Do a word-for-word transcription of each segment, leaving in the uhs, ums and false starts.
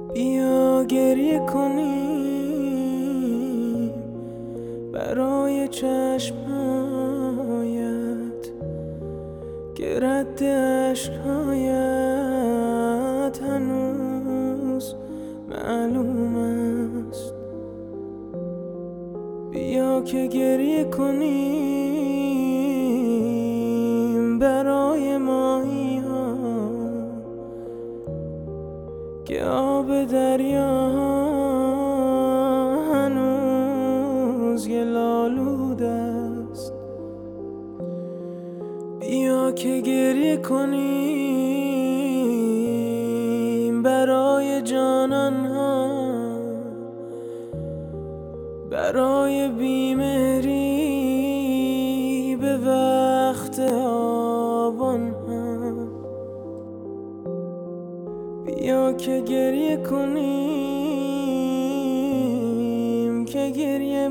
بیا گریه کنیم برای چشمهایت که رد عشقهایت هنوز معلوم است. بیا که گریه کنیم برای ماهی ها که آب دریا هنوز گل‌آلود است. بیا که گریه کنیم برای جانان ها، برای بیمهری به وقت آبان ها. بیا که گریه کنیم که گریه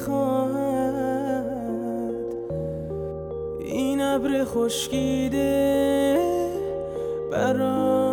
میخواهد این ابر خشکیده برای